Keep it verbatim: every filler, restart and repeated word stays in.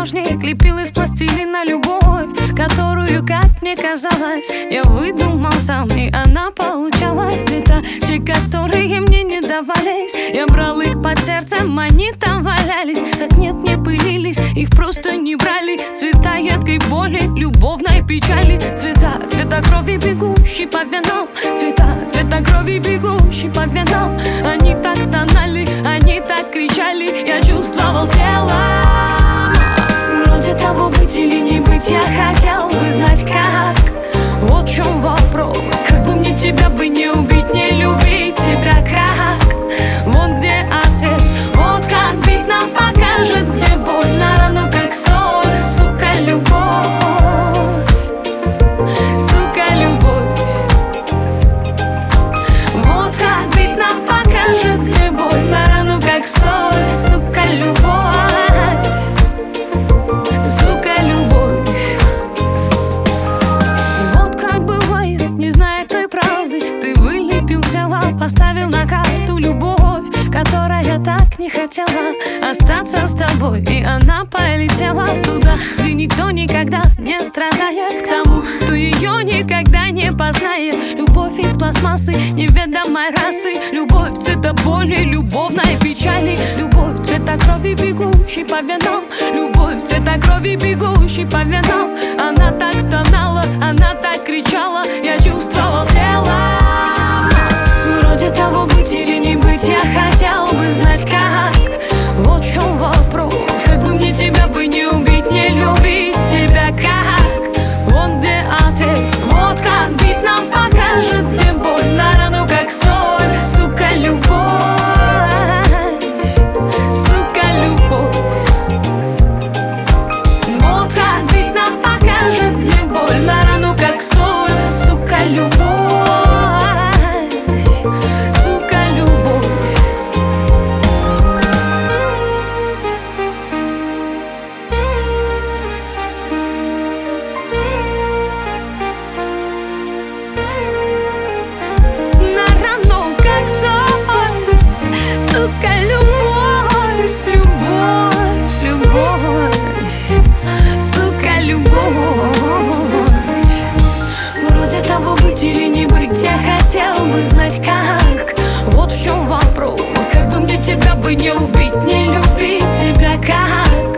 художник лепил из пластилина любовь, которую, как мне казалось, я выдумал сам, и она получалась. Цвета, те, которые мне не давались, я брал их под сердцем, они там валялись. Так нет, не пылились, их просто не брали. Цвета едкой боли, любовной печали. Цвета, цвета крови, бегущей по венам. Цвета, цвета крови, бегущей по венам. Они так стонали, они так кричали, я чувствовал телом. Вроде того, быть или не быть, я хотел бы знать как. Вот в чем вопрос, как бы мне тебя бы не убить, не любить тебя как. Вот где ответ, вот как бить нам покажет, где боль на рану как соль. Сука, любовь, сука, любовь. Вот как бить нам покажет, где боль на рану как соль. Сука, любовь, сука, любовь. Вот как бывает, не зная той правды, ты вылепил тело, поставил на карту любовь, которая так не хотела остаться с тобой, и она полетела туда, где никто никогда не страдает, к тому, кто ее никогда не познает. Любовь из пластмассы неведомой расы, любовь цвета боли, любовной печали. Любовь цвета крови, бегущей по венам. Любовь цвета крови, бегущей по венам. Она так стонала, она так кричала, я чувствовал телом. Вроде того, быть или не быть, я хотел бы знать как. Вот в чем вопрос, как бы мне тебя бы не убить, не любить тебя как. Вот где ответ, вот как бить нам покажет, где боль на рану как соль. Сука, любовь, сука, любовь. Вот как бить нам покажет, где боль на рану как соль. Сука, любовь, сука, любовь. Сука, любовь, любовь, любовь. Сука, любовь. Вроде того, быть или не быть, я хотел бы знать как. Вот в чем вопрос, как бы мне тебя бы не убить, не любить тебя как.